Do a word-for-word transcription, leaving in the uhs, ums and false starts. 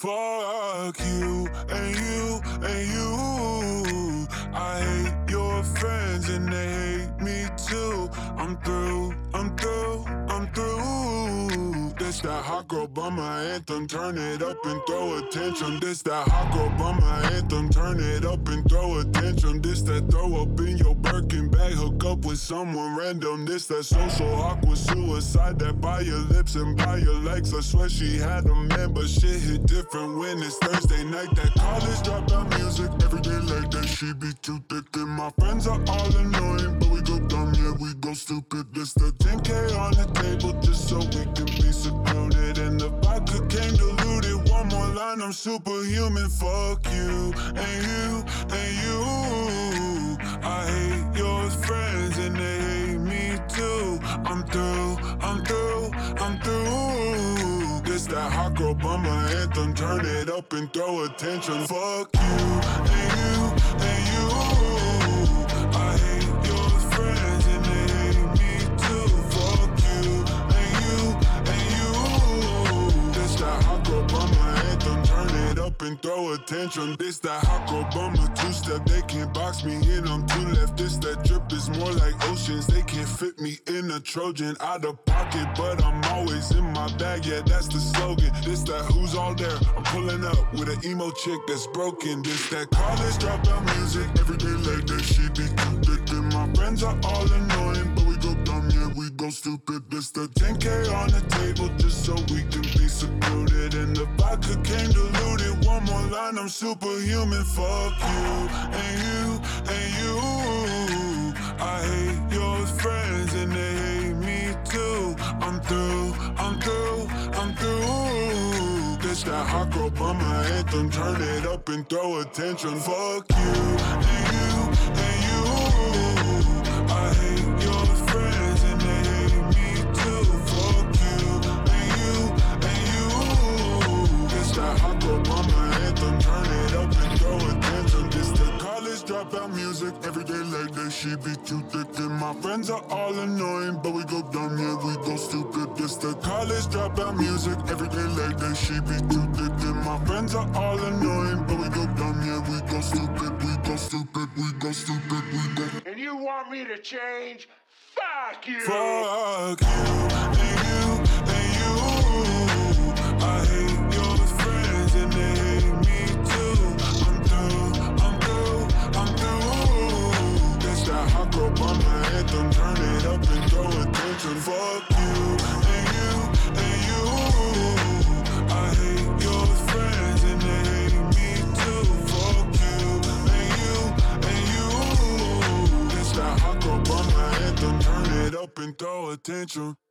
Fuck you and you and you. I hate your friends and they hate me too. I'm through, I'm through, I'm through. This that hot girl bummer anthem, turn it up and throw a tantrum. This that hot girl bummer anthem, turn it up and throw a tantrum. This that throw up in your Birkin bag, hook up with someone random. This that social awkward suicide, that by your lips and by your legs. I swear she had a man, but shit hit different when it's Thursday night. That college dropout music, every day like that. She be too thick and my friends are all annoying, but we go dumb, yeah, we go stupid. This the ten K on the table just so we can be secluded, and the vodka came diluted. One more line, I'm superhuman. Fuck you and you and you. I hate your friends and they hate me too. I'm through, I'm through, I'm through. This that hot girl bummer anthem, turn it up and throw a tantrum. Fuck you and you and you. I hate your friends and they hate me too. Fuck you and you and you. This that hot girl bummer anthem, turn it up and throw a tantrum. This that hot girl bummer two-step, they can't box me in, I'm too left. This that drip is more like oceans, they can't fit me in a Trojan. Out of pocket, but I'm always in my bag, yeah, that's the slogan. This that who's all there, I'm pulling up with an emo chick that's broken. This that college dropout music, every day like that. She be too thick and my friends are all annoying, but we go dumb, yeah, we go stupid. This the ten K on the table just so we can be secluded, and the vodka came diluted. One more line, I'm superhuman. Fuck you and you and you. I hate your friends and they hate me too. I'm through, I'm through, I'm through. This that hot girl bummer anthem, turn it up and throw a tantrum. Fuck you and you and you. I hate your friends and they hate me too. Fuck you and you and you. This that hot girl bummer anthem, turn it up and throw a tantrum. This the college dropout music, every day like that. She be too thick and my friends are all annoying, but we go dumb, yeah, we go stupid. This the college dropout music, every day like that. She be too thick and my friends are all annoying, but we go dumb, yeah, we go stupid, we go stupid, we go stupid, we go. And you want me to change? Fuck you! Fuck you and you and you. I hate your friends and they hate me too. I'm through, I'm through, I'm through. This that hot girl bummer anthem, turn it up and throw a tantrum. Fuck you and you and you. I hate your friends and they hate me too. Fuck you and you and you. This that hot girl bummer anthem, turn it up and throw a tantrum.